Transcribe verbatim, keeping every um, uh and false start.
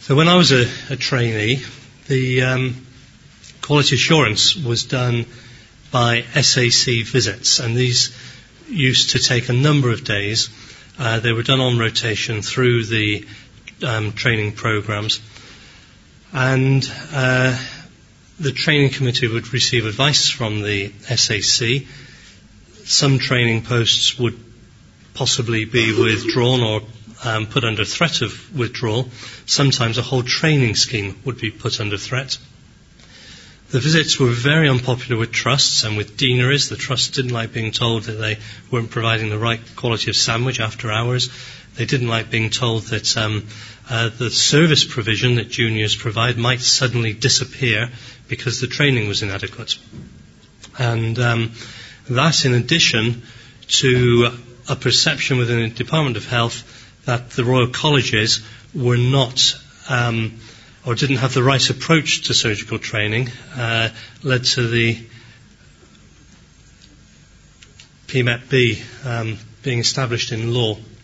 So when I was a, a trainee, the um, quality assurance was done by S A C visits, and these used to take a number of days. Uh, they were done on rotation through the um, training programs, and uh, the training committee would receive advice from the S A C. Some training posts would possibly be withdrawn or um, put under threat of withdrawal. Sometimes a whole training scheme would be put under threat. The visits were very unpopular with trusts and with deaneries. The trusts didn't like being told that they weren't providing the right quality of sandwich after hours. They didn't like being told that um, uh, the service provision that juniors provide might suddenly disappear because the training was inadequate. And um, that, in addition to a perception within the Department of Health that the Royal Colleges were not um, or didn't have the right approach to surgical training, uh, led to the P M E T B um, being established in law.